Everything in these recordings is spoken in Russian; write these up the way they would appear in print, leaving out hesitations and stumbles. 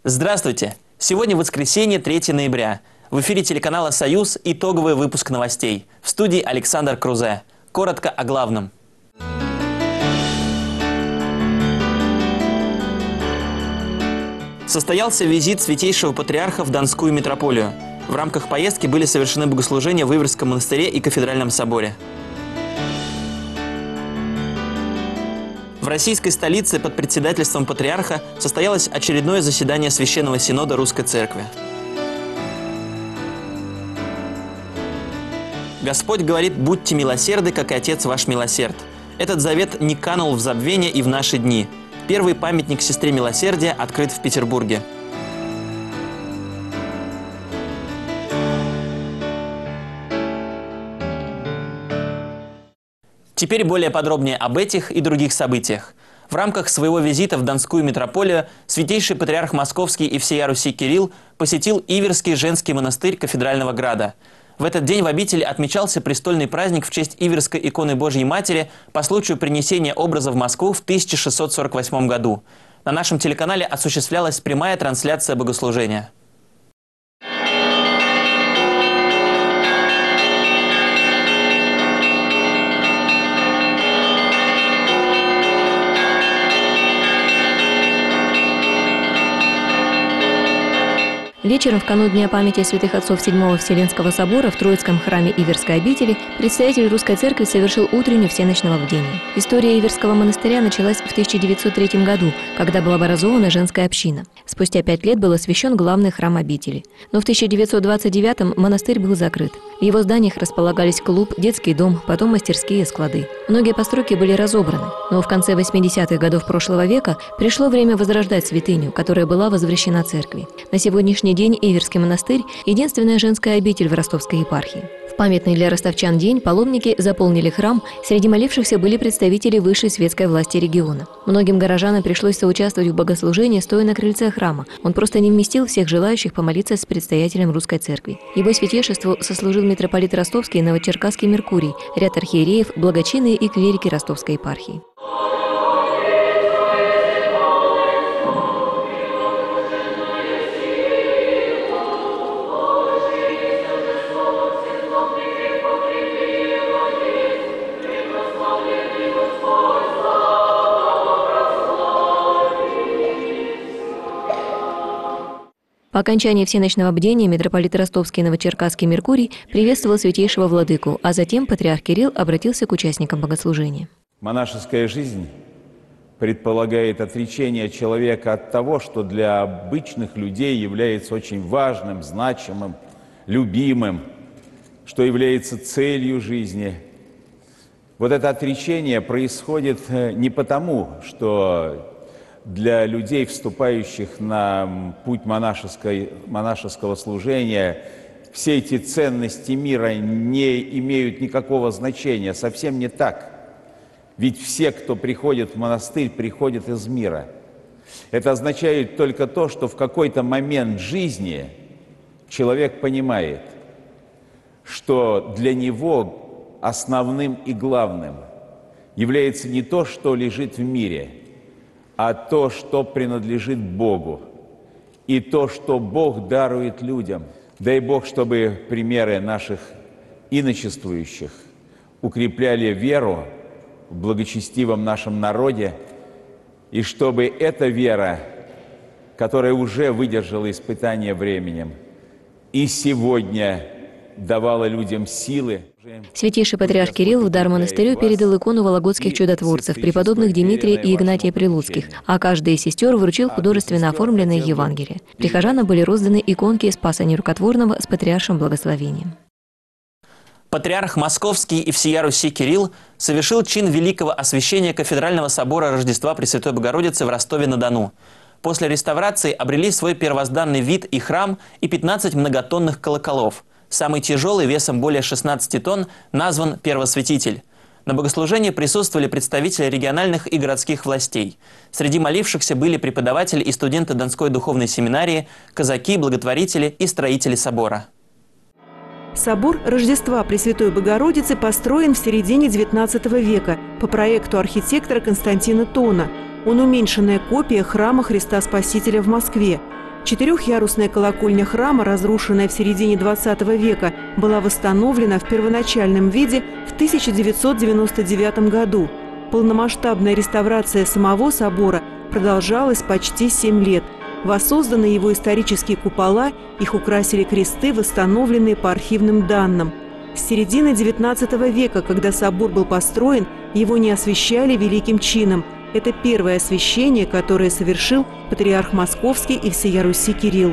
Здравствуйте! Сегодня воскресенье, 3 ноября. В эфире телеканала «Союз» итоговый выпуск новостей. В студии Александр Крузе. Коротко о главном. Состоялся визит Святейшего Патриарха в Донскую митрополию. В рамках поездки были совершены богослужения в Иверском монастыре и Кафедральном соборе. В российской столице под председательством патриарха состоялось очередное заседание Священного Синода Русской Церкви. Господь говорит: «Будьте милосерды, как и Отец ваш милосерд». Этот завет не канул в забвение и в наши дни. Первый памятник сестре милосердия открыт в Петербурге. Теперь более подробнее об этих и других событиях. В рамках своего визита в Донскую митрополию Святейший Патриарх Московский и всея Руси Кирилл посетил Иверский женский монастырь Кафедрального Града. В этот день в обители отмечался престольный праздник в честь Иверской иконы Божьей Матери по случаю принесения образа в Москву в 1648 году. На нашем телеканале осуществлялась прямая трансляция богослужения. Вечером в канун Дня памяти святых отцов Седьмого Вселенского собора в Троицком храме Иверской обители представитель Русской Церкви совершил утреннюю всеночное бдение. История Иверского монастыря началась в 1903 году, когда была образована женская община. Спустя 5 лет был освящен главный храм обители. Но в 1929-м монастырь был закрыт. В его зданиях располагались клуб, детский дом, потом мастерские и склады. Многие постройки были разобраны. Но в конце 80-х годов прошлого века пришло время возрождать святыню, которая была возвращена церкви. На сегодняшний день Иверский монастырь – единственная женская обитель в Ростовской епархии. В памятный для ростовчан день паломники заполнили храм, среди молившихся были представители высшей светской власти региона. Многим горожанам пришлось соучаствовать в богослужении, стоя на крыльце храма. Он просто не вместил всех желающих помолиться с предстоятелем Русской Церкви. Его святейшеству сослужил митрополит Ростовский и Новочеркасский Меркурий, ряд архиереев, благочинные и клирики Ростовской епархии. По окончании всеночного бдения митрополит Ростовский и Новочеркасский Меркурий приветствовал святейшего владыку, а затем патриарх Кирилл обратился к участникам богослужения. Монашеская жизнь предполагает отречение человека от того, что для обычных людей является очень важным, значимым, любимым, что является целью жизни. Вот это отречение происходит не потому, что для людей, вступающих на путь монашеского служения, все эти ценности мира не имеют никакого значения. Совсем не так. Ведь все, кто приходит в монастырь, приходят из мира. Это означает только то, что в какой-то момент жизни человек понимает, что для него основным и главным является не то, что лежит в мире, а то, что принадлежит Богу, и то, что Бог дарует людям. Дай Бог, чтобы примеры наших иночествующих укрепляли веру в благочестивом нашем народе, и чтобы эта вера, которая уже выдержала испытание временем, и сегодня давала людям силы. Святейший патриарх Кирилл в дар монастырю передал икону вологодских чудотворцев, преподобных Дмитрия и Игнатия Прилуцких, а каждый из сестер вручил художественно оформленные Евангелия. Прихожанам были розданы иконки Спаса Нерукотворного с патриаршим благословением. Патриарх Московский и всея Руси Кирилл совершил чин великого освящения Кафедрального собора Рождества Пресвятой Богородицы в Ростове-на-Дону. После реставрации обрели свой первозданный вид и храм, и 15 многотонных колоколов. Самый тяжелый, весом более 16 тонн, назван «Первосвятитель». На богослужении присутствовали представители региональных и городских властей. Среди молившихся были преподаватели и студенты Донской духовной семинарии, казаки, благотворители и строители собора. Собор Рождества Пресвятой Богородицы построен в середине XIX века по проекту архитектора Константина Тона. Он уменьшенная копия храма Христа Спасителя в Москве. Четырехъярусная колокольня храма, разрушенная в середине XX века, была восстановлена в первоначальном виде в 1999 году. Полномасштабная реставрация самого собора продолжалась почти 7 лет. Воссозданы его исторические купола, их украсили кресты, восстановленные по архивным данным. С середины XIX века, когда собор был построен, его не освящали великим чином. Это первое освящение, которое совершил патриарх Московский и всея Руси Кирилл.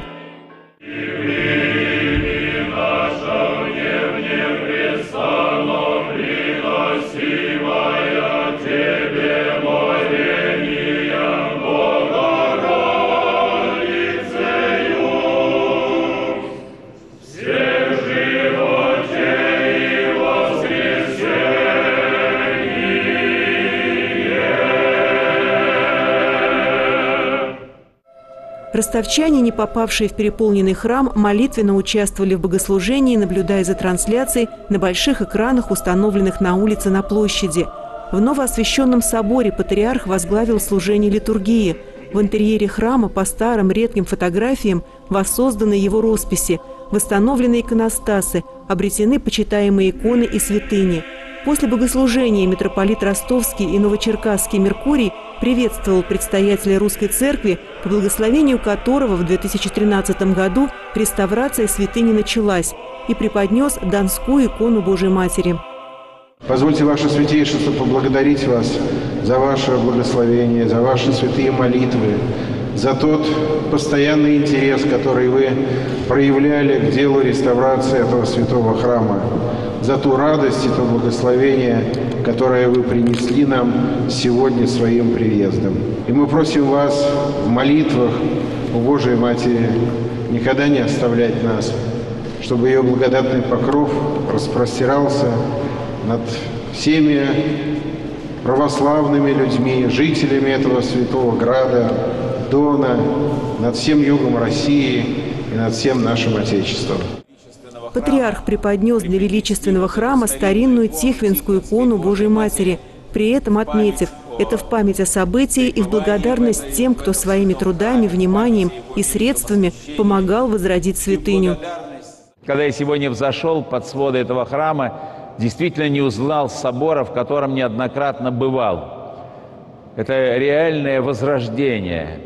Ростовчане, не попавшие в переполненный храм, молитвенно участвовали в богослужении, наблюдая за трансляцией на больших экранах, установленных на улице на площади. В новоосвященном соборе патриарх возглавил служение литургии. В интерьере храма по старым редким фотографиям воссозданы его росписи, восстановлены иконостасы, обретены почитаемые иконы и святыни. После богослужения митрополит Ростовский и Новочеркасский Меркурий приветствовал предстоятеля Русской Церкви, по благословению которого в 2013 году реставрация святыни началась, и преподнес Донскую икону Божией Матери. Позвольте, Ваше Святейшество, поблагодарить вас за ваше благословение, за ваши святые молитвы, за тот постоянный интерес, который вы проявляли к делу реставрации этого святого храма, за ту радость и то благословение, которое вы принесли нам сегодня своим приездом. И мы просим вас в молитвах у Божией Матери никогда не оставлять нас, чтобы ее благодатный покров распростирался над всеми православными людьми, жителями этого святого града, Дона, над всем югом России и над всем нашим Отечеством. Патриарх преподнес для величественного храма старинную тихвинскую икону Божией Матери, при этом отметив, это в память о событии и в благодарность тем, кто своими трудами, вниманием и средствами помогал возродить святыню. Когда я сегодня взошел под своды этого храма, действительно не узнал собора, в котором неоднократно бывал. Это реальное возрождение.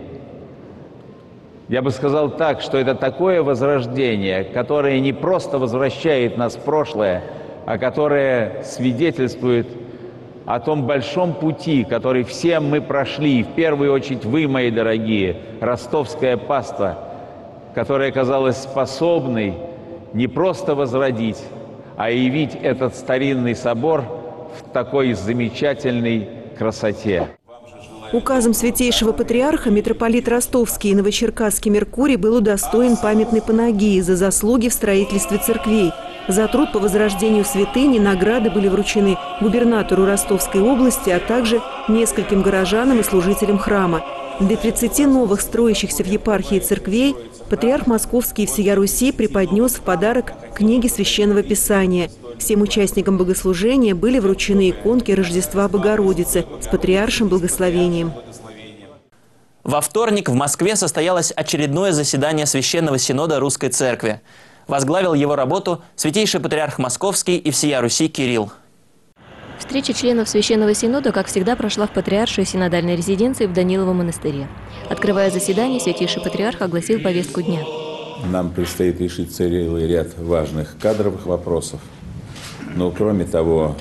Я бы сказал так, что это такое возрождение, которое не просто возвращает нас в прошлое, а которое свидетельствует о том большом пути, который все мы прошли, и в первую очередь вы, мои дорогие, ростовское паство, которое оказалось способной не просто возродить, а явить этот старинный собор в такой замечательной красоте. Указом святейшего патриарха митрополит Ростовский и Новочеркасский Меркурий был удостоен памятной панагии за заслуги в строительстве церквей. За труд по возрождению святыни награды были вручены губернатору Ростовской области, а также нескольким горожанам и служителям храма. Для 30 новых строящихся в епархии церквей патриарх Московский и всея Руси преподнес в подарок книги Священного Писания. Всем участникам богослужения были вручены иконки Рождества Богородицы с патриаршим благословением. Во вторник в Москве состоялось очередное заседание Священного Синода Русской Церкви. Возглавил его работу святейший патриарх Московский и всея Руси Кирилл. Встреча членов Священного Синода, как всегда, прошла в патриаршей синодальной резиденции в Даниловом монастыре. Открывая заседание, святейший патриарх огласил повестку дня. Нам предстоит решить целый ряд важных кадровых вопросов. Но, кроме того,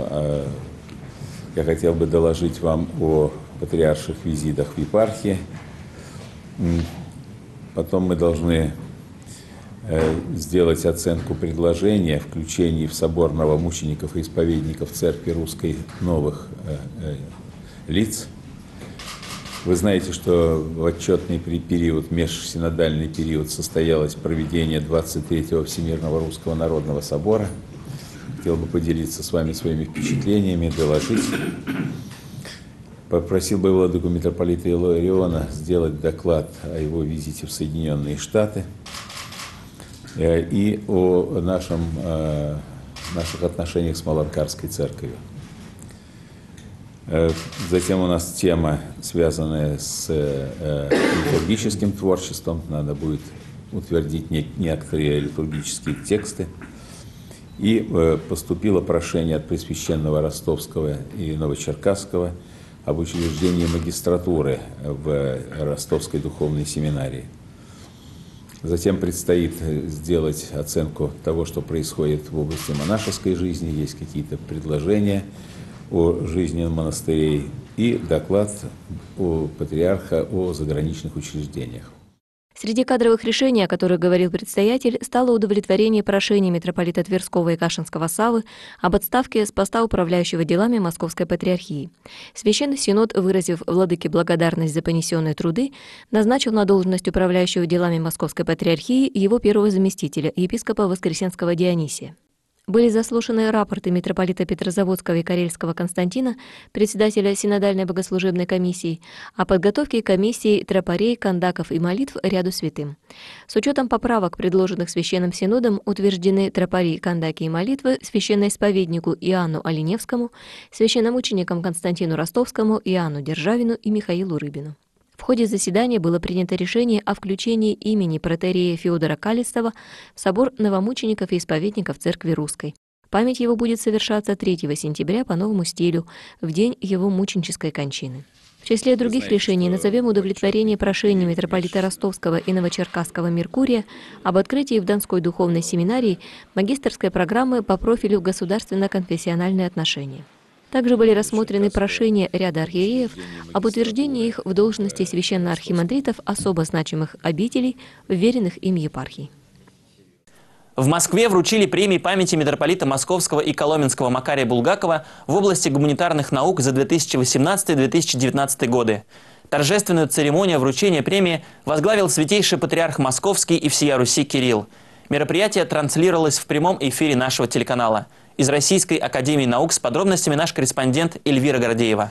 я хотел бы доложить вам о патриарших визитах в епархии. Потом мы должны сделать оценку предложения о включении в собор новомучеников и исповедников Церкви Русской новых лиц. Вы знаете, что в отчетный период, межсинодальный период, состоялось проведение 23-го Всемирного Русского Народного Собора. Хотел бы поделиться с вами своими впечатлениями, доложить. Попросил бы владыку митрополита Илариона сделать доклад о его визите в Соединенные Штаты и о наших отношениях с Маланкарской церковью. Затем у нас тема, связанная с литургическим творчеством. Надо будет утвердить некоторые литургические тексты. И поступило прошение от Пресвященного Ростовского и Новочеркасского об учреждении магистратуры в Ростовской духовной семинарии. Затем предстоит сделать оценку того, что происходит в области монашеской жизни. Есть какие-то предложения о жизни монастырей и доклад у патриарха о заграничных учреждениях. Среди кадровых решений, о которых говорил предстоятель, стало удовлетворение прошения митрополита Тверского и Кашинского Саввы об отставке с поста управляющего делами Московской Патриархии. Священный Синод, выразив владыке благодарность за понесенные труды, назначил на должность управляющего делами Московской Патриархии его первого заместителя, епископа Воскресенского Дионисия. Были заслушаны рапорты митрополита Петрозаводского и Карельского Константина, председателя Синодальной богослужебной комиссии, о подготовке комиссии тропарей, кандаков и молитв ряду святым. С учетом поправок, предложенных Священным Синодом, утверждены тропари, кандаки и молитвы священноисповеднику Иоанну Оленевскому, священномученикам Константину Ростовскому, Иоанну Державину и Михаилу Рыбину. В ходе заседания было принято решение о включении имени протоиерея Феодора Калистова в собор новомучеников и исповедников Церкви Русской. Память его будет совершаться 3 сентября по новому стилю, в день его мученической кончины. В числе других решений назовем удовлетворение прошения митрополита Ростовского и Новочеркасского Меркурия об открытии в Донской духовной семинарии магистерской программы по профилю «Государственно-конфессиональные отношения». Также были рассмотрены прошения ряда архиереев об утверждении их в должности священно-архимандритов особо значимых обителей, вверенных им епархий. В Москве вручили премии памяти митрополита Московского и Коломенского Макария Булгакова в области гуманитарных наук за 2018-2019 годы. Торжественную церемонию вручения премии возглавил святейший патриарх Московский и всея Руси Кирилл. Мероприятие транслировалось в прямом эфире нашего телеканала. Из Российской академии наук с подробностями наш корреспондент Эльвира Гордеева.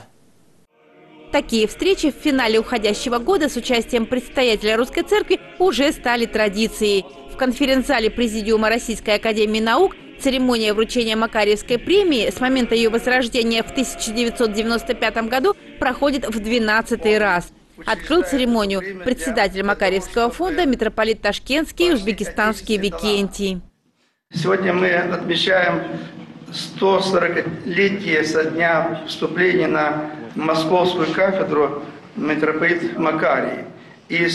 Такие встречи в финале уходящего года с участием предстоятеля Русской Церкви уже стали традицией. В конференц-зале Президиума Российской академии наук церемония вручения Макарьевской премии с момента ее возрождения в 1995 году проходит в 12-й раз. Открыл церемонию председатель Макарьевского фонда митрополит Ташкентский и узбекистанский Викентий. Сегодня мы отмечаем 140-летие со дня вступления на Московскую кафедру митрополит Макарий и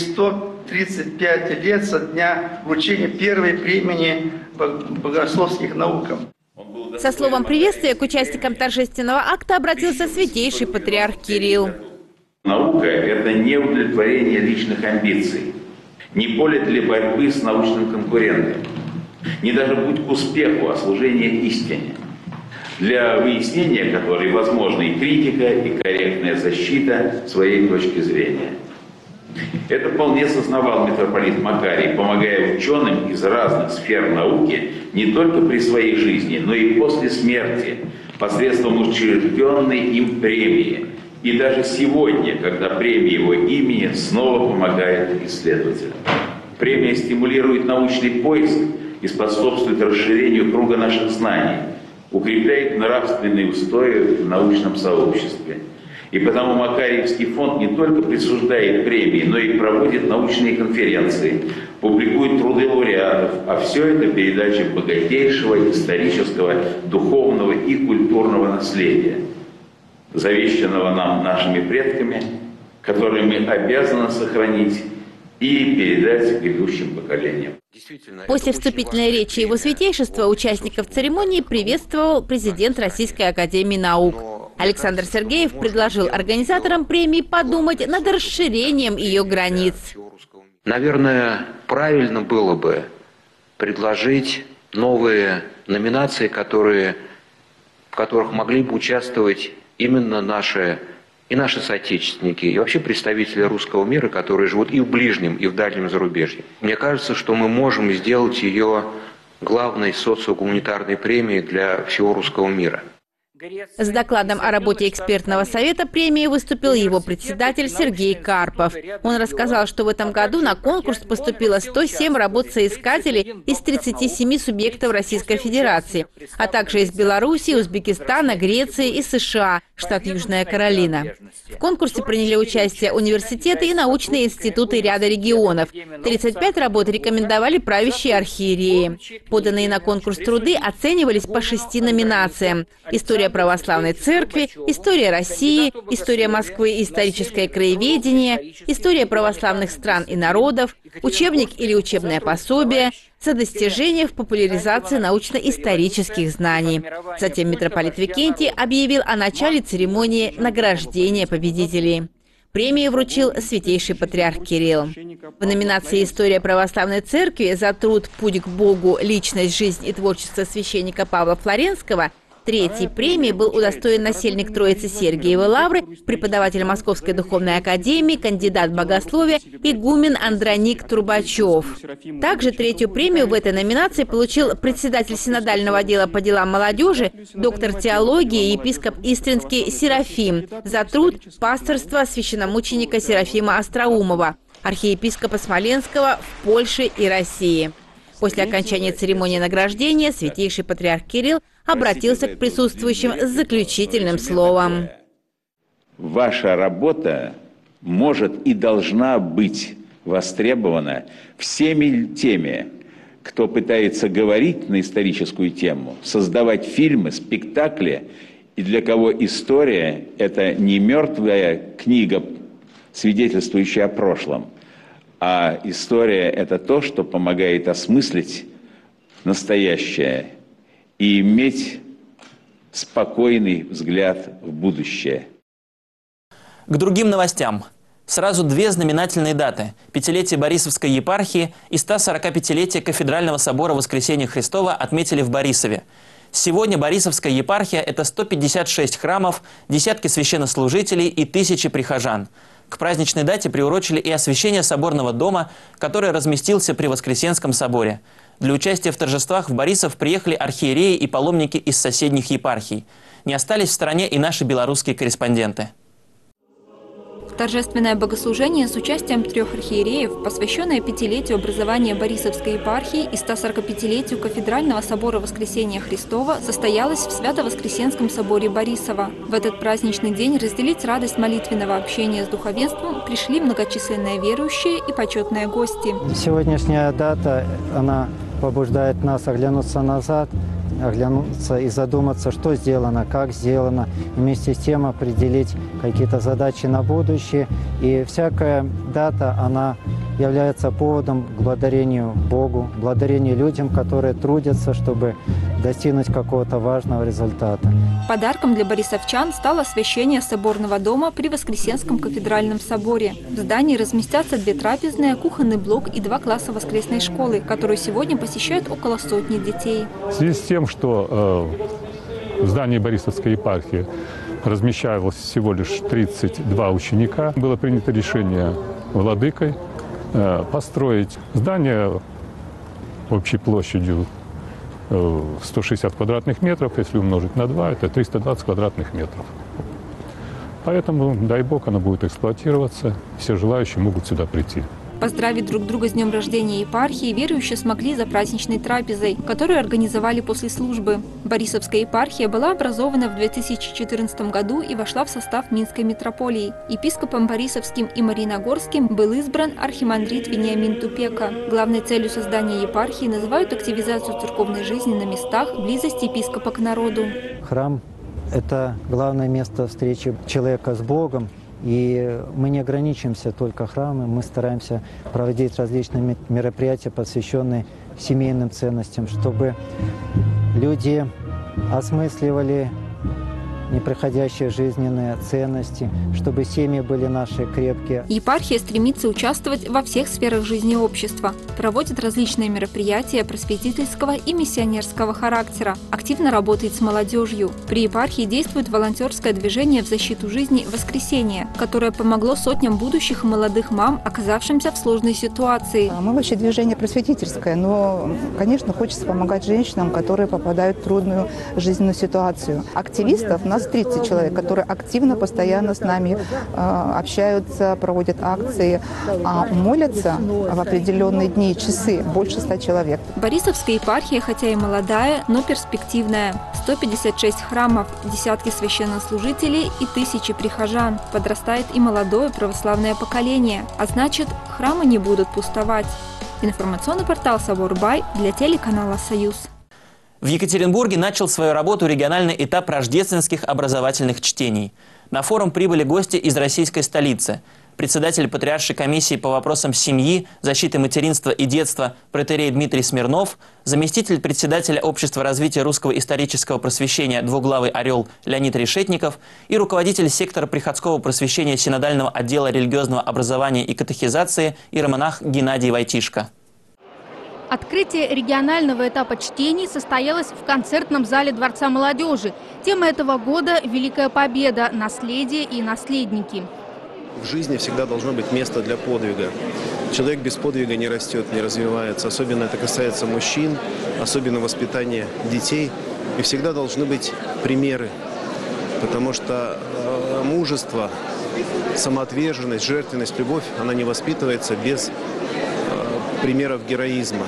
135 лет со дня вручения первой премии богословских наукам. Со словом приветствия к участникам торжественного акта обратился святейший патриарх Кирилл. Наука – это не удовлетворение личных амбиций, не поле для борьбы с научным конкурентом, не даже путь к успеху, а служение истине, для выяснения которой возможна и критика, и корректная защита своей точки зрения. Это вполне сознавал митрополит Макарий, помогая ученым из разных сфер науки не только при своей жизни, но и после смерти, посредством учрежденной им премии. И даже сегодня, когда премия его имени снова помогает исследователям. Премия стимулирует научный поиск и способствует расширению круга наших знаний, укрепляет нравственные устои в научном сообществе. И потому Макарьевский фонд не только присуждает премии, но и проводит научные конференции, публикует труды лауреатов, а все это передача богатейшего исторического, духовного и культурного наследия, завещанного нам нашими предками, которые мы обязаны сохранить и передать грядущим поколениям. После вступительной речи его святейшества участников церемонии приветствовал президент Российской академии наук. Александр Сергеев предложил организаторам премии подумать над расширением ее границ. Наверное, правильно было бы предложить новые номинации, в которых могли бы участвовать именно наши соотечественники, и вообще представители русского мира, которые живут и в ближнем, и в дальнем зарубежье. Мне кажется, что мы можем сделать ее главной социогуманитарной премией для всего русского мира. С докладом о работе экспертного совета премии выступил его председатель Сергей Карпов. Он рассказал, что в этом году на конкурс поступило 107 работ соискателей из 37 субъектов Российской Федерации, а также из Беларуси, Узбекистана, Греции и США, штат Южная Каролина. В конкурсе приняли участие университеты и научные институты ряда регионов. 35 работ рекомендовали правящие архиереи. Поданные на конкурс труды оценивались по 6 номинациям: история православной церкви, история России, история Москвы и историческое краеведение, история православных стран и народов, учебник или учебное пособие, за достижения в популяризации научно-исторических знаний. Затем митрополит Викентий объявил о начале церемонии награждения победителей. Премию вручил святейший патриарх Кирилл. В номинации «История православной церкви» за труд «Путь к Богу. Личность, жизнь и творчество священника Павла Флоренского» третьей премии был удостоен насельник Троицы Сергиевой Лавры, преподаватель Московской духовной академии, кандидат богословия, игумен Андроник Трубачев. Также третью премию в этой номинации получил председатель синодального отдела по делам молодежи, доктор теологии, епископ Истринский Серафим за труд «Пасторство священномученика Серафима Остроумова», архиепископа Смоленского в Польше и России. После окончания церемонии награждения святейший патриарх Кирилл обратился к присутствующим с заключительным словом. Ваша работа может и должна быть востребована всеми теми, кто пытается говорить на историческую тему, создавать фильмы, спектакли, и для кого история – это не мертвая книга, свидетельствующая о прошлом, а история – это то, что помогает осмыслить настоящее и иметь спокойный взгляд в будущее. К другим новостям. Сразу две знаменательные даты – 5-летие Борисовской епархии и 145-летие Кафедрального собора Воскресения Христова отметили в Борисове. Сегодня Борисовская епархия – это 156 храмов, десятки священнослужителей и тысячи прихожан. К праздничной дате приурочили и освящение соборного дома, который разместился при Воскресенском соборе. Для участия в торжествах в Борисов приехали архиереи и паломники из соседних епархий. Не остались в стороне и наши белорусские корреспонденты. Торжественное богослужение с участием 3 архиереев, посвященное 5-летию образования Борисовской епархии и 145-летию Кафедрального собора Воскресения Христова, состоялось в Свято-Воскресенском соборе Борисова. В этот праздничный день разделить радость молитвенного общения с духовенством пришли многочисленные верующие и почетные гости. Сегодняшняя дата, она побуждает нас оглянуться назад, оглянуться и задуматься, что сделано, как сделано, и вместе с тем определить какие-то задачи на будущее. И всякая дата, она является поводом к благодарению Богу, благодарению людям, которые трудятся, чтобы достигнуть какого-то важного результата. Подарком для борисовчан стало освящение соборного дома при Воскресенском кафедральном соборе. В здании разместятся 2 трапезные, кухонный блок и 2 класса воскресной школы, которую сегодня посещают около 100 детей. В связи с тем, что в здании Борисовской епархии размещалось всего лишь 32 ученика, было принято решение владыкой построить здание общей площадью 160 квадратных метров, если умножить на 2, это 320 квадратных метров. Поэтому, дай бог, оно будет эксплуатироваться, все желающие могут сюда прийти. Поздравить друг друга с днем рождения епархии верующие смогли за праздничной трапезой, которую организовали после службы. Борисовская епархия была образована в 2014 году и вошла в состав Минской митрополии. Епископом Борисовским и Мариногорским был избран архимандрит Вениамин Тупека. Главной целью создания епархии называют активизацию церковной жизни на местах, близость епископа к народу. Храм – это главное место встречи человека с Богом. И мы не ограничимся только храмом, мы стараемся проводить различные мероприятия, посвященные семейным ценностям, чтобы люди осмысливали неприходящие жизненные ценности, чтобы семьи были наши крепкие. Епархия стремится участвовать во всех сферах жизни общества, проводит различные мероприятия просветительского и миссионерского характера, активно работает с молодежью. При епархии действует волонтерское движение в защиту жизни «Воскресение», которое помогло сотням будущих молодых мам, оказавшимся в сложной ситуации. Мы вообще движение просветительское, но, конечно, хочется помогать женщинам, которые попадают в трудную жизненную ситуацию. Активистов у нас 30 человек, которые активно, постоянно с нами общаются, проводят акции, а молятся в определенные дни и часы больше 100 человек. Борисовская епархия, хотя и молодая, но перспективная. 156 храмов, десятки священнослужителей и тысячи прихожан. Подрастает и молодое православное поколение, а значит, храмы не будут пустовать. Информационный портал «Собор.Бай» для телеканала «Союз». В Екатеринбурге начал свою работу региональный этап рождественских образовательных чтений. На форум прибыли гости из российской столицы. Председатель Патриаршей комиссии по вопросам семьи, защиты материнства и детства протоиерей Дмитрий Смирнов, заместитель председателя Общества развития русского исторического просвещения «Двуглавый орел» Леонид Решетников и руководитель сектора приходского просвещения Синодального отдела религиозного образования и катехизации иеромонах Геннадий Войтишко. Открытие регионального этапа чтений состоялось в концертном зале Дворца молодежи. Тема этого года – «Великая победа. Наследие и наследники». В жизни всегда должно быть место для подвига. Человек без подвига не растет, не развивается. Особенно это касается мужчин, особенно воспитания детей. И всегда должны быть примеры, потому что мужество, самоотверженность, жертвенность, любовь, она не воспитывается без примеров героизма.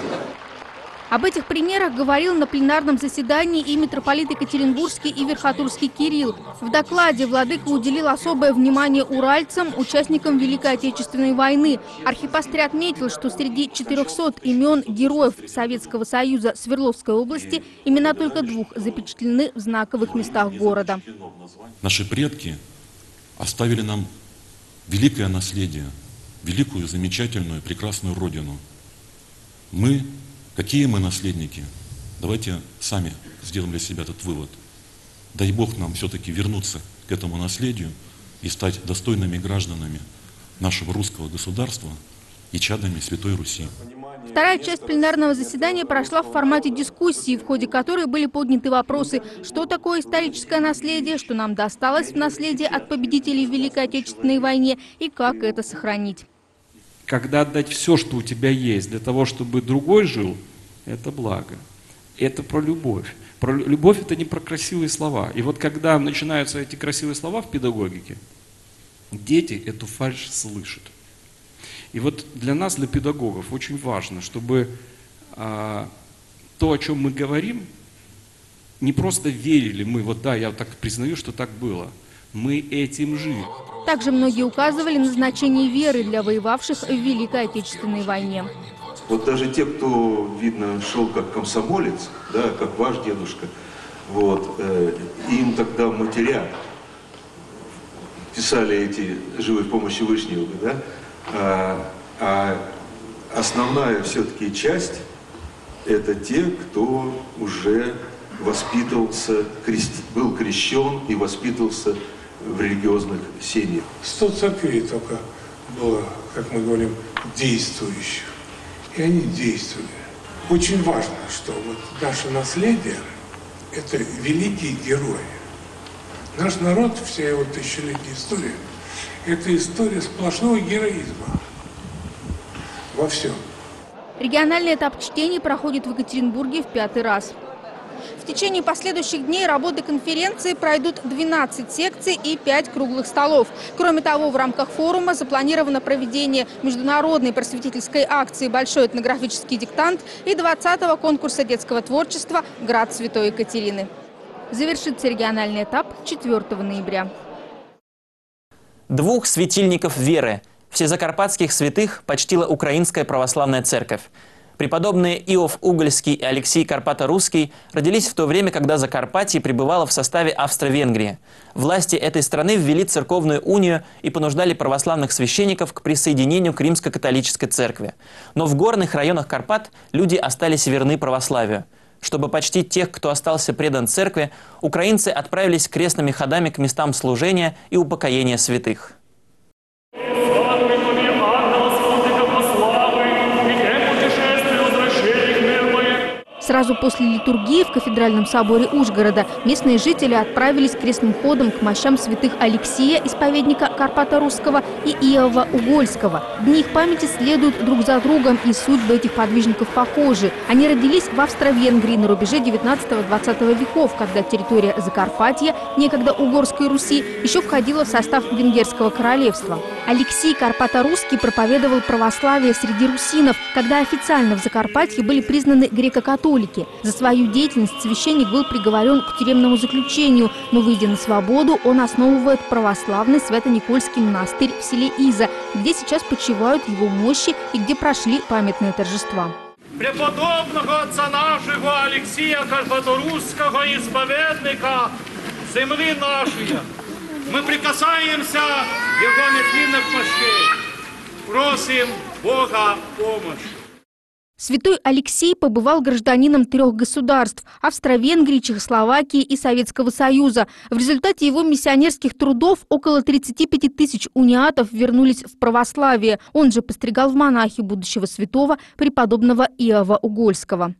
Об этих примерах говорил на пленарном заседании и митрополит Екатеринбургский и Верхотурский Кирилл. В докладе владыка уделил особое внимание уральцам, участникам Великой Отечественной войны. Архипастырь отметил, что среди 400 имен героев Советского Союза Свердловской области имена только 2 запечатлены в знаковых местах города. Наши предки оставили нам великое наследие, великую, замечательную, прекрасную Родину. Какие мы наследники? Давайте сами сделаем для себя этот вывод. Дай Бог нам все-таки вернуться к этому наследию и стать достойными гражданами нашего русского государства и чадами Святой Руси. Вторая часть пленарного заседания прошла в формате дискуссии, в ходе которой были подняты вопросы, что такое историческое наследие, что нам досталось в наследие от победителей в Великой Отечественной войне и как это сохранить. Когда отдать все, что у тебя есть, для того, чтобы другой жил, это благо. Это про любовь. Любовь – это не про красивые слова. И вот когда начинаются эти красивые слова в педагогике, дети эту фальшь слышат. И вот для нас, для педагогов, очень важно, чтобы то, о чем мы говорим, не просто верили мы, вот да, я так признаю, что так было. Мы этим жили. Также многие указывали на значение веры для воевавших в Великой Отечественной войне. Вот даже те, кто, видно, шел как комсомолец, да, как ваш дедушка, вот, им тогда матеря писали эти «Живой в помощи Вышнего», да, а основная все-таки часть – это те, кто уже воспитывался, был крещен и воспитывался в религиозных семьях. 100 церквей только было, как мы говорим, действующих. И они действовали. Очень важно, что вот наше наследие – это великие герои. Наш народ, вся его тысячелетняя история – это история сплошного героизма во всем. Региональный этап чтений проходит в Екатеринбурге в 5-й раз. В течение последующих дней работы конференции пройдут 12 секций и 5 круглых столов. Кроме того, в рамках форума запланировано проведение международной просветительской акции «Большой этнографический диктант» и 20-го конкурса детского творчества «Град Святой Екатерины». Завершится региональный этап 4 ноября. 2 светильников веры всезакарпатских святых почтила Украинская православная церковь. Преподобные Иов Угольский и Алексей Карпато-Русский родились в то время, когда Закарпатье пребывало в составе Австро-Венгрии. Власти этой страны ввели церковную унию и понуждали православных священников к присоединению к римско-католической церкви. Но в горных районах Карпат люди остались верны православию. Чтобы почтить тех, кто остался предан церкви, украинцы отправились крестными ходами к местам служения и упокоения святых. Сразу после литургии в кафедральном соборе Ужгорода местные жители отправились крестным ходом к мощам святых Алексия, исповедника Карпата Русского, и Иова Угольского. Дни их памяти следуют друг за другом, и судьбы этих подвижников похожи. Они родились в Австро-Венгрии на рубеже 19-20 веков, когда территория Закарпатья, некогда Угорской Руси, еще входила в состав Венгерского королевства. Алексий Карпата Русский проповедовал православие среди русинов, когда официально в Закарпатье были признаны греко-католики. За свою деятельность священник был приговорен к тюремному заключению, но, выйдя на свободу, он основывает православный Свято-Никольский монастырь в селе Иза, где сейчас почивают его мощи и где прошли памятные торжества. Преподобного отца нашего Алексия Карпаторусского, исповедника земли нашей, мы прикасаемся к его нетлинных мощей, просим Бога помощи. Святой Алексей побывал гражданином 3 государств – Австро-Венгрии, Чехословакии и Советского Союза. В результате его миссионерских трудов около 35 тысяч униатов вернулись в православие. Он же постригал в монахи будущего святого преподобного Иова Угольского.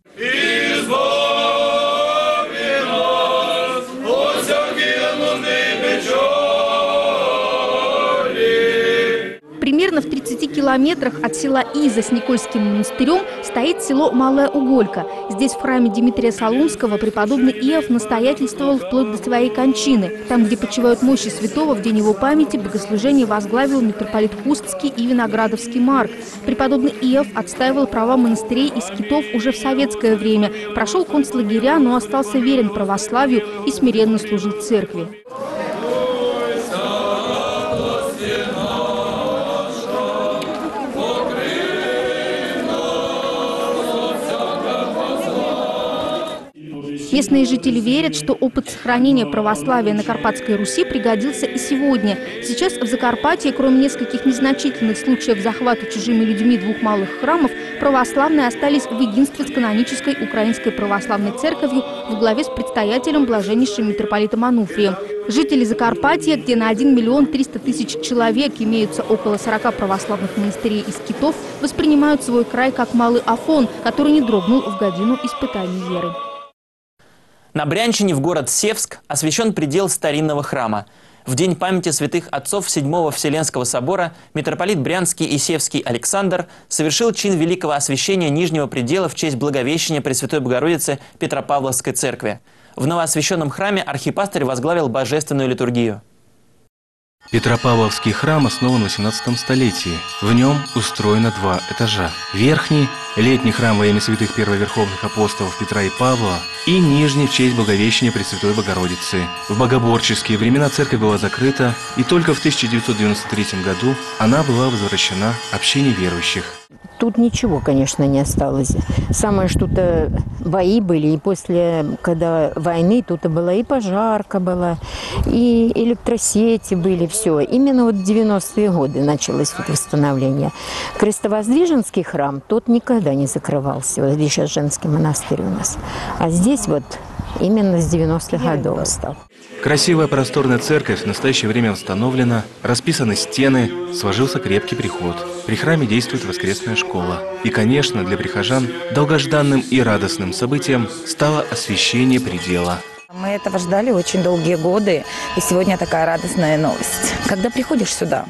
Примерно в 30 километрах от села Иза с Никольским монастырем стоит село Малая Уголька. Здесь в храме Дмитрия Солунского преподобный Иов настоятельствовал вплоть до своей кончины. Там, где почивают мощи святого, в день его памяти богослужение возглавил митрополит Хустский и Виноградовский Марк. Преподобный Иов отстаивал права монастырей и скитов уже в советское время. Прошел концлагеря, но остался верен православию и смиренно служил церкви. Местные жители верят, что опыт сохранения православия на Карпатской Руси пригодился и сегодня. Сейчас в Закарпатье, кроме нескольких незначительных случаев захвата чужими людьми 2 малых храмов, православные остались в единстве с канонической Украинской православной церковью во главе с предстоятелем блаженнейшим митрополитом Ануфрием. Жители Закарпатья, где на 1 300 000 человек имеются около 40 православных монастырей и скитов, воспринимают свой край как малый Афон, который не дрогнул в годину испытаний веры. На Брянщине в город Севск освящен предел старинного храма. В день памяти святых отцов 7-го Вселенского собора митрополит Брянский и Севский Александр совершил чин великого освящения нижнего предела в честь Благовещения Пресвятой Богородицы Петропавловской церкви. В новоосвященном храме архипастырь возглавил божественную литургию. Петропавловский храм основан в 18 столетии. В нем устроено 2 этажа. Верхний – летний храм во имя святых первоверховных апостолов Петра и Павла, и нижний в честь Благовещения Пресвятой Богородицы. В богоборческие времена церковь была закрыта, и только в 1993 году она была возвращена общине верующих. Тут ничего, конечно, не осталось. Самое что-то бои были, и после, когда войны, тут была и пожарка была, и электросети были, все. Именно вот в 90-е годы началось вот восстановление. Крестовоздвиженский храм, тот никогда не закрывался, вот здесь сейчас женский монастырь у нас. А здесь вот именно с 90-х годов стал. Красивая просторная церковь в настоящее время восстановлена, расписаны стены, сложился крепкий приход. При храме действует воскресная школа. И, конечно, для прихожан долгожданным и радостным событием стало освящение предела. Мы этого ждали очень долгие годы, и сегодня такая радостная новость. Когда приходишь сюда,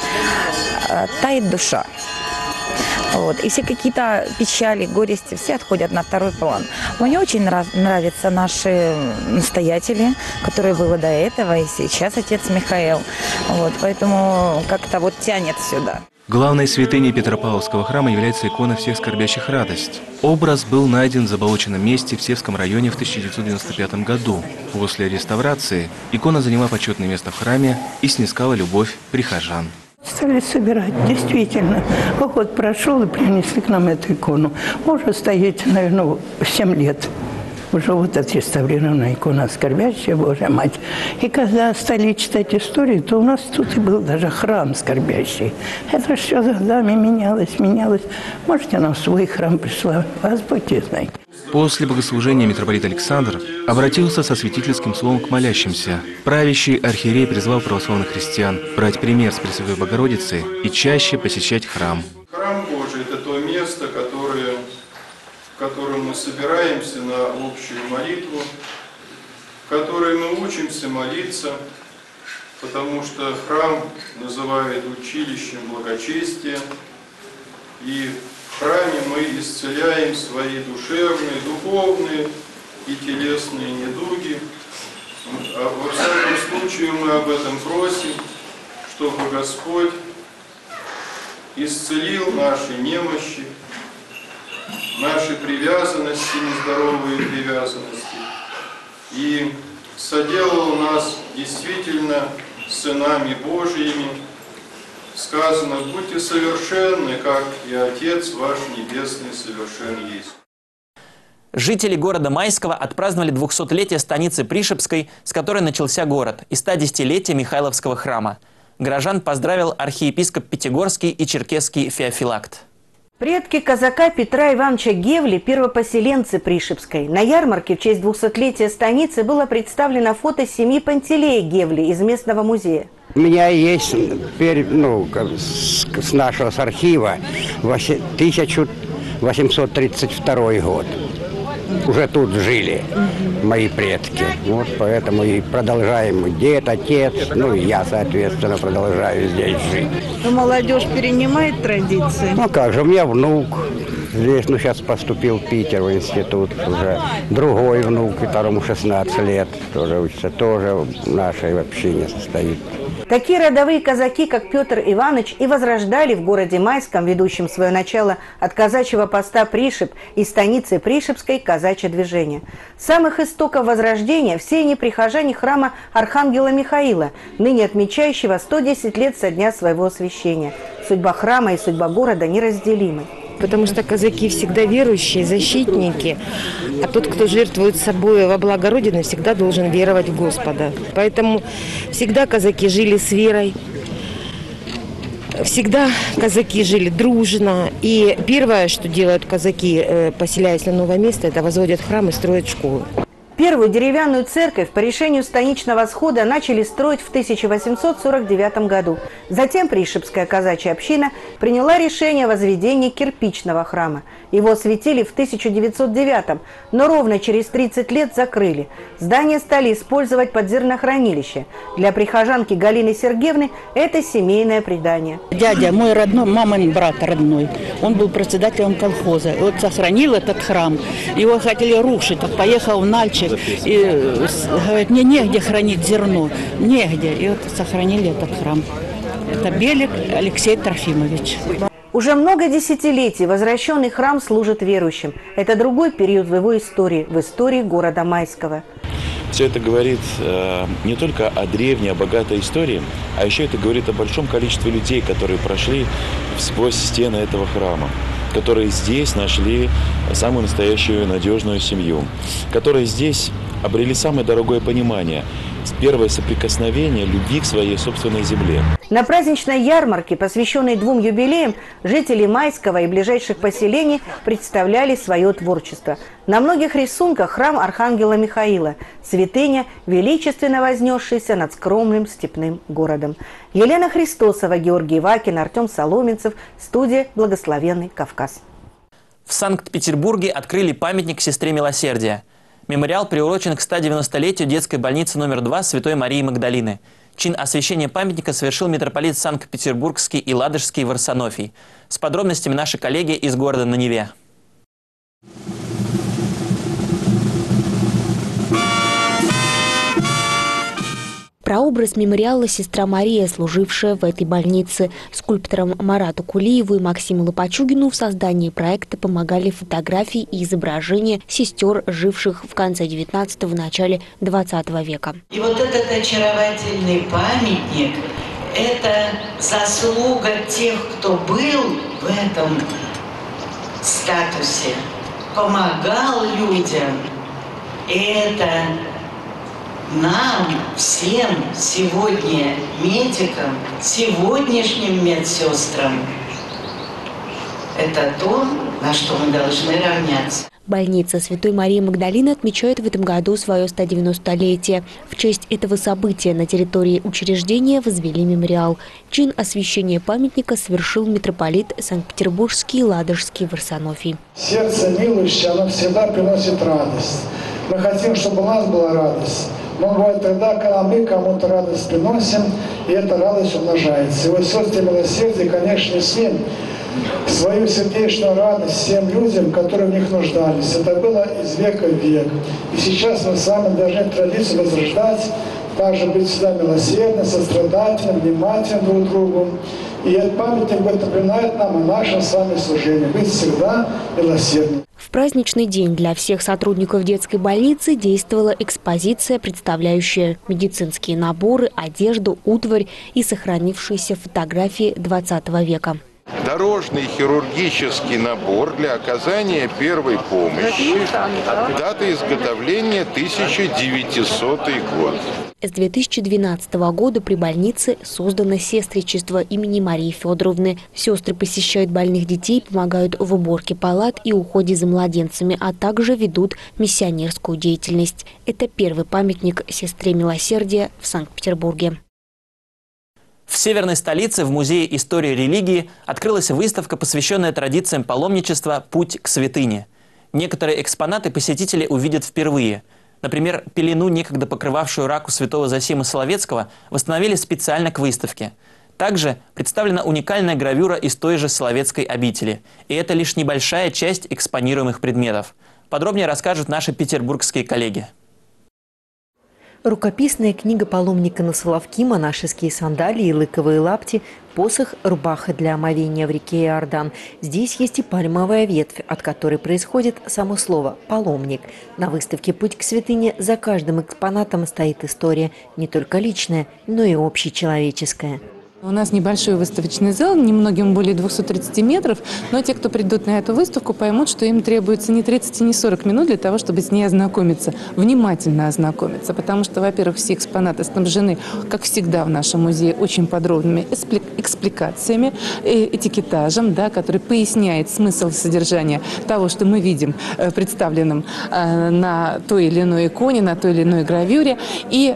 тает душа. Вот. И все какие-то печали, горести, все отходят на второй план. Мне очень нравятся наши настоятели, которые были до этого, и сейчас отец Михаил. Вот. Поэтому как-то вот тянет сюда. Главной святыней Петропавловского храма является икона всех скорбящих радость. Образ был найден в заболоченном месте в Севском районе в 1995 году. После реставрации икона заняла почетное место в храме и снискала любовь прихожан. Стали собирать, действительно. Год прошел и принесли к нам эту икону. Может стоять, наверное, 7 лет. Уже вот отреставрированная икона «Скорбящая Божья Мать». И когда стали читать историю, то у нас тут и был даже храм скорбящий. Это все за годами менялось. Можете, нам свой храм пришла, вас будете знать. После богослужения митрополит Александр обратился со святительским словом к молящимся. Правящий архиерей призвал православных христиан брать пример с Пресвятой Богородицы и чаще посещать храм. Храм Божий – это то место, в котором мы собираемся на общую молитву, в которой мы учимся молиться, потому что храм называют училищем благочестия, и в храме мы исцеляем свои душевные, духовные и телесные недуги. А во всяком случае мы об этом просим, чтобы Господь исцелил наши немощи, наши привязанности, нездоровые привязанности, и соделал нас действительно сынами Божьими. Сказано: будьте совершенны, как и Отец ваш Небесный совершен есть. Жители города Майского отпраздновали 200-летие станицы Пришепской, с которой начался город, и 110-летие Михайловского храма. Горожан поздравил архиепископ Пятигорский и Черкесский Феофилакт. Предки казака Петра Ивановича Гевли – первопоселенцы Пришепской. На ярмарке в честь 200-летия станицы было представлено фото семьи Пантелея Гевли из местного музея. У меня есть с нашего архива 1832 год. Уже тут жили мои предки. Вот поэтому и продолжаем. Дед, отец, и я, соответственно, продолжаю здесь жить. Но молодежь перенимает традиции? Ну как же, у меня внук здесь, сейчас поступил в Питер в институт. Уже другой внук, которому 16 лет, тоже учится, тоже в нашей общине состоит. Такие родовые казаки, как Петр Иванович, и возрождали в городе Майском, ведущем свое начало от казачьего поста Пришеп и станицы Пришепской, казачье движение. С самых истоков возрождения все они прихожане храма Архангела Михаила, ныне отмечающего 110 лет со дня своего освящения. Судьба храма и судьба города неразделимы. Потому что казаки всегда верующие, защитники, а тот, кто жертвует собой во благо Родины, всегда должен веровать в Господа. Поэтому всегда казаки жили с верой, всегда казаки жили дружно. И первое, что делают казаки, поселяясь на новое место, это возводят храм и строят школу. Первую деревянную церковь по решению станичного схода начали строить в 1849 году. Затем Пришепская казачья община приняла решение о возведении кирпичного храма. Его осветили в 1909, но ровно через 30 лет закрыли. Здание стали использовать под зернохранилище. Для прихожанки Галины Сергеевны это семейное предание. Дядя, мой родной, мамин брат родной, он был председателем колхоза. И вот сохранил этот храм. Его хотели рушить, так поехал в Нальчик. И говорит, мне негде хранить зерно, негде. И вот сохранили этот храм. Это Белик Алексей Трофимович. Уже много десятилетий возвращенный храм служит верующим. Это другой период в его истории, в истории города Майского. Все это говорит не только о древней, о богатой истории, а еще это говорит о большом количестве людей, которые прошли сквозь стены этого храма, которые здесь нашли самую настоящую надежную семью, которые здесь обрели самое дорогое понимание, первое соприкосновение любви к своей собственной земле. На праздничной ярмарке, посвященной 2 юбилеям, жители Майского и ближайших поселений представляли свое творчество. На многих рисунках храм Архангела Михаила, святыня, величественно вознесшаяся над скромным степным городом. Елена Христосова, Георгий Вакин, Артем Соломенцев, студия «Благословенный Кавказ». В Санкт-Петербурге открыли памятник сестре милосердия. Мемориал приурочен к 190-летию детской больницы номер 2 Святой Марии Магдалины. Чин освящения памятника совершил митрополит Санкт-Петербургский и Ладожский Варсонофий. С подробностями наши коллеги из города на Неве. Прообраз мемориала «Сестра Мария», служившая в этой больнице. Скульпторам Марату Кулиеву и Максиму Лопачугину в создании проекта помогали фотографии и изображения сестер, живших в конце 19-го, начале 20 века. И вот этот очаровательный памятник – это заслуга тех, кто был в этом статусе, помогал людям. И это нам, всем сегодня медикам, сегодняшним медсестрам, это то, на что мы должны равняться. Больница Святой Марии Магдалины отмечает в этом году свое 190-летие. В честь этого события на территории учреждения возвели мемориал. Чин освящения памятника совершил митрополит Санкт-Петербургский и Ладожский Варсонофий. Сердце милующее, оно всегда приносит радость. Мы хотим, чтобы у нас была радость. Но бывает тогда, когда мы кому-то радость приносим, и эта радость умножается. И вот сестры милосердия, конечно, несем свою сердечную радость всем людям, которые в них нуждались. Это было из века в век. И сейчас мы с вами должны традицию возрождать, также быть всегда милосердным, сострадательным, внимательным друг к другу. И этот памятник напоминает нам о нашем с вами служении. Быть всегда милосердным. В праздничный день для всех сотрудников детской больницы действовала экспозиция, представляющая медицинские наборы, одежду, утварь и сохранившиеся фотографии 20 века. Дорожный хирургический набор для оказания первой помощи. Дата изготовления 1900 год. С 2012 года при больнице создано сестричество имени Марии Федоровны. Сестры посещают больных детей, помогают в уборке палат и уходе за младенцами, а также ведут миссионерскую деятельность. Это первый памятник сестре милосердия в Санкт-Петербурге. В северной столице в Музее истории религии открылась выставка, посвященная традициям паломничества «Путь к святыне». Некоторые экспонаты посетители увидят впервые. Например, пелену, некогда покрывавшую раку святого Зосима Соловецкого, восстановили специально к выставке. Также представлена уникальная гравюра из той же Соловецкой обители. И это лишь небольшая часть экспонируемых предметов. Подробнее расскажут наши петербургские коллеги. Рукописная книга паломника на Соловки, монашеские сандалии и лыковые лапти, посох, рубаха для омовения в реке Иордан. Здесь есть и пальмовая ветвь, от которой происходит само слово «паломник». На выставке «Путь к святыне» за каждым экспонатом стоит история, не только личная, но и общечеловеческая. У нас небольшой выставочный зал, немногим более 230 метров, но те, кто придут на эту выставку, поймут, что им требуется не 30 и не 40 минут для того, чтобы с ней ознакомиться, внимательно ознакомиться, потому что, во-первых, все экспонаты снабжены, как всегда в нашем музее, очень подробными экспликациями, этикетажем, да, который поясняет смысл содержания того, что мы видим представленным на той или иной иконе, на той или иной гравюре, и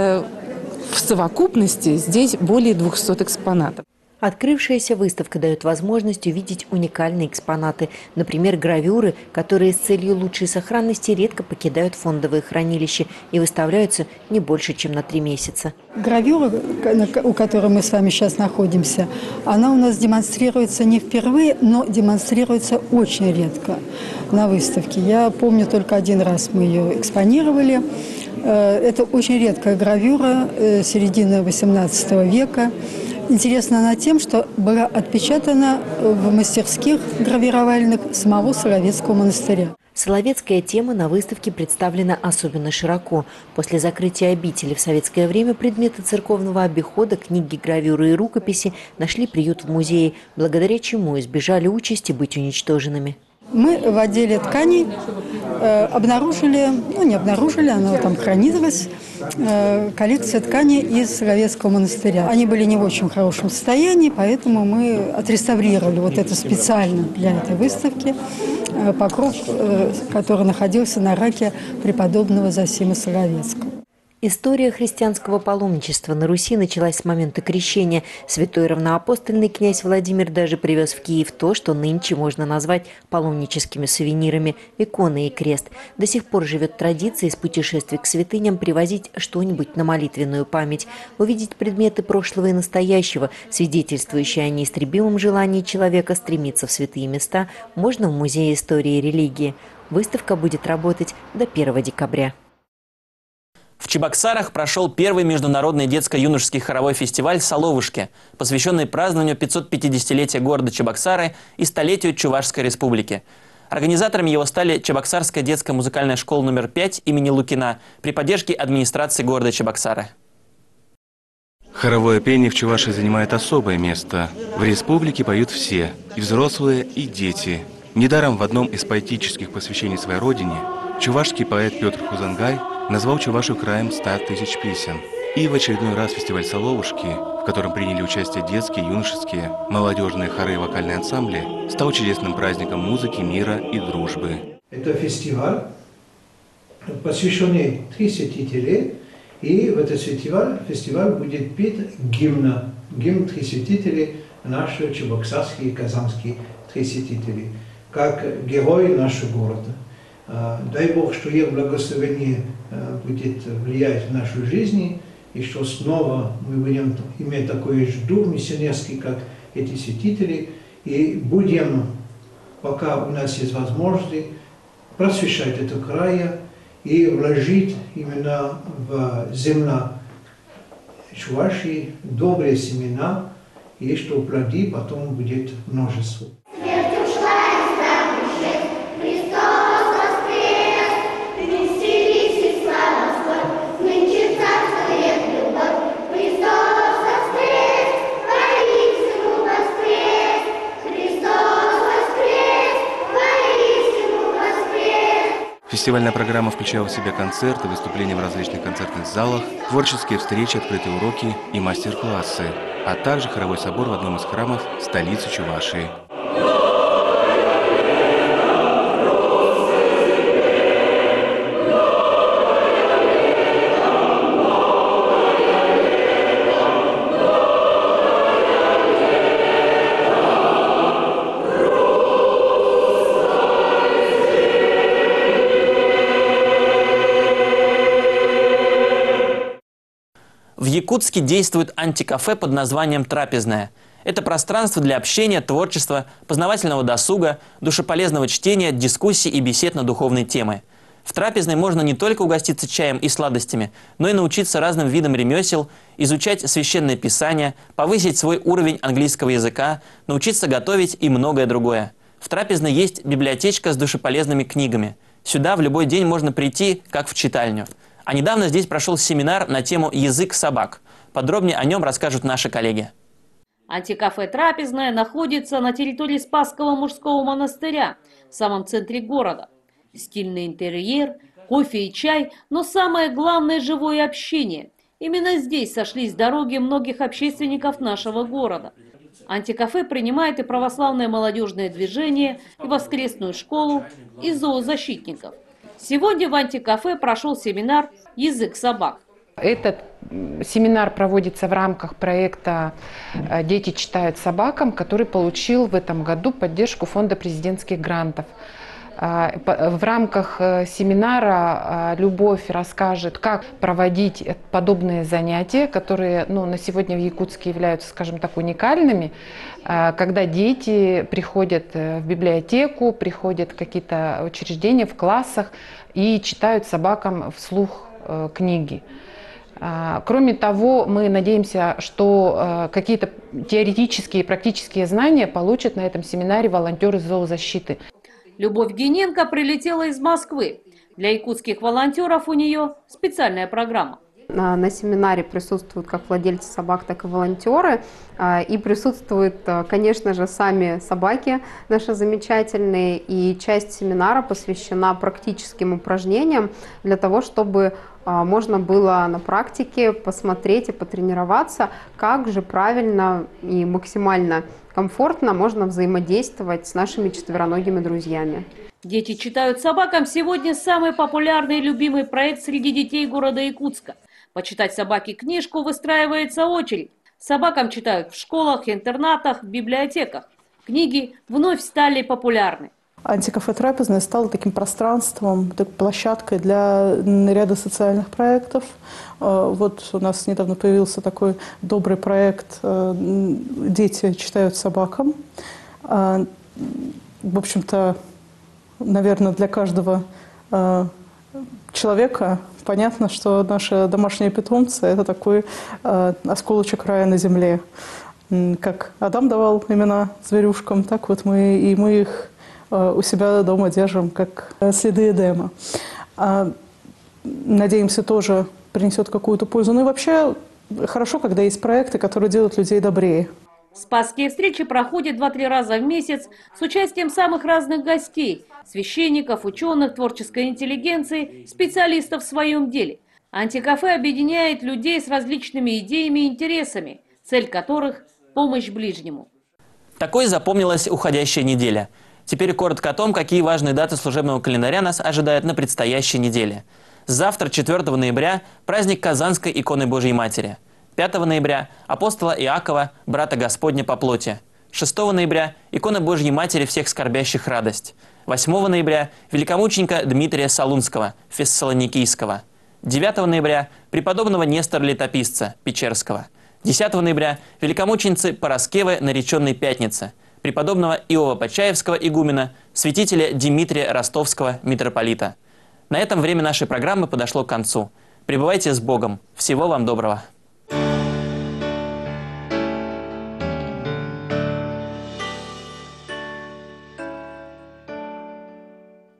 в совокупности здесь более 200 экспонатов. Открывшаяся выставка дает возможность увидеть уникальные экспонаты, например, гравюры, которые с целью лучшей сохранности редко покидают фондовые хранилища и выставляются не больше, чем на 3 месяца. Гравюра, у которой мы с вами сейчас находимся, она у нас демонстрируется не впервые, но демонстрируется очень редко на выставке. Я помню, только один раз мы ее экспонировали. Это очень редкая гравюра середины XVIII века. Интересна она тем, что была отпечатана в мастерских гравировальных самого Соловецкого монастыря. Соловецкая тема на выставке представлена особенно широко. После закрытия обители в советское время предметы церковного обихода, книги, гравюры и рукописи нашли приют в музее, благодаря чему избежали участи быть уничтоженными. Мы в отделе тканей обнаружили, не обнаружили, она там хранилась, коллекция тканей из Соловецкого монастыря. Они были не в очень хорошем состоянии, поэтому мы отреставрировали вот это специально для этой выставки покров, который находился на раке преподобного Зосима Соловецкого. История христианского паломничества на Руси началась с момента крещения. Святой равноапостольный князь Владимир даже привез в Киев то, что нынче можно назвать паломническими сувенирами – иконы и крест. До сих пор живет традиция из путешествий к святыням привозить что-нибудь на молитвенную память, увидеть предметы прошлого и настоящего, свидетельствующие о неистребимом желании человека стремиться в святые места, можно в Музее истории и религии. Выставка будет работать до 1 декабря. В Чебоксарах прошел первый международный детско-юношеский хоровой фестиваль «Соловушки», посвященный празднованию 550-летия города Чебоксары и столетию Чувашской республики. Организаторами его стали Чебоксарская детская музыкальная школа номер 5 имени Лукина при поддержке администрации города Чебоксары. Хоровое пение в Чувашии занимает особое место. В республике поют все – и взрослые, и дети. Недаром в одном из поэтических посвящений своей родине чувашский поэт Петр Хузангай назвал Чувашу краем 100 тысяч песен. И в очередной раз фестиваль «Соловушки», в котором приняли участие детские, юношеские, молодежные хоры и вокальные ансамбли, стал чудесным праздником музыки, мира и дружбы. Это фестиваль, посвященный 30-летию, и в этот фестиваль будет петь гимн 30-летий наших чебоксарских и казанских 30-летий, как герой нашего города. Дай Бог, что их благословение будет влиять в нашу жизнь, и что снова мы будем иметь такой же дух миссионерский, как эти святители, и будем, пока у нас есть возможность, просвещать это край и вложить именно в землю Чувашии добрые семена, и что плоды потом будет множество. Фестивальная программа включала в себя концерты, выступления в различных концертных залах, творческие встречи, открытые уроки и мастер-классы, а также хоровой собор в одном из храмов столицы Чувашии. В Якутске действует антикафе под названием «Трапезная». Это пространство для общения, творчества, познавательного досуга, душеполезного чтения, дискуссий и бесед на духовные темы. В трапезной можно не только угоститься чаем и сладостями, но и научиться разным видам ремесел, изучать священное писание, повысить свой уровень английского языка, научиться готовить и многое другое. В трапезной есть библиотечка с душеполезными книгами. Сюда в любой день можно прийти, как в читальню. А недавно здесь прошел семинар на тему «Язык собак». Подробнее о нем расскажут наши коллеги. Антикафе «Трапезная» находится на территории Спасского мужского монастыря, в самом центре города. Стильный интерьер, кофе и чай, но самое главное – живое общение. Именно здесь сошлись дороги многих общественников нашего города. Антикафе принимает и православное молодежное движение, и воскресную школу, и зоозащитников. Сегодня в антикафе прошел семинар «Язык собак». Этот семинар проводится в рамках проекта «Дети читают собакам», который получил в этом году поддержку Фонда президентских грантов. В рамках семинара Любовь расскажет, как проводить подобные занятия, которые на сегодня в Якутске являются, скажем так, уникальными, когда дети приходят в библиотеку, приходят в какие-то учреждения, в классах и читают собакам вслух книги. Кроме того, мы надеемся, что какие-то теоретические и практические знания получат на этом семинаре волонтеры зоозащиты. Любовь Гененко прилетела из Москвы. Для якутских волонтеров у нее специальная программа. На семинаре присутствуют как владельцы собак, так и волонтеры. И присутствуют, конечно же, сами собаки наши замечательные. И часть семинара посвящена практическим упражнениям для того, чтобы можно было на практике посмотреть и потренироваться, как же правильно и максимально комфортно можно взаимодействовать с нашими четвероногими друзьями. «Дети читают собакам» сегодня самый популярный и любимый проект среди детей города Якутска. Почитать собаке книжку выстраивается очередь. Собакам читают в школах, интернатах, в библиотеках. Книги вновь стали популярны. Антикафе «Трапезная» стало таким пространством, такой площадкой для ряда социальных проектов. Вот у нас недавно появился такой добрый проект «Дети читают собакам». В общем-то, наверное, для каждого человека понятно, что наши домашние питомцы – это такой осколочек рая на земле. Как Адам давал имена зверюшкам, так вот мы их у себя дома держим, как следы Эдема. Надеемся, тоже принесет какую-то пользу. Ну и вообще хорошо, когда есть проекты, которые делают людей добрее. Спасские встречи проходят 2-3 раза в месяц с участием самых разных гостей – священников, ученых, творческой интеллигенции, специалистов в своем деле. Антикафе объединяет людей с различными идеями и интересами, цель которых – помощь ближнему. Такой запомнилась уходящая неделя. Теперь коротко о том, какие важные даты служебного календаря нас ожидают на предстоящей неделе. Завтра, 4 ноября, праздник Казанской иконы Божьей Матери. 5 ноября – апостола Иакова, брата Господня по плоти. 6 ноября – икона Божьей Матери всех скорбящих радость. 8 ноября – великомученика Дмитрия Солунского, Фессалоникийского. 9 ноября – преподобного Нестора Летописца, Печерского. 10 ноября – великомученицы Параскевы, нареченной Пятницы, преподобного Иова Почаевского игумена, святителя Дмитрия Ростовского, митрополита. На этом время нашей программы подошло к концу. Пребывайте с Богом. Всего вам доброго.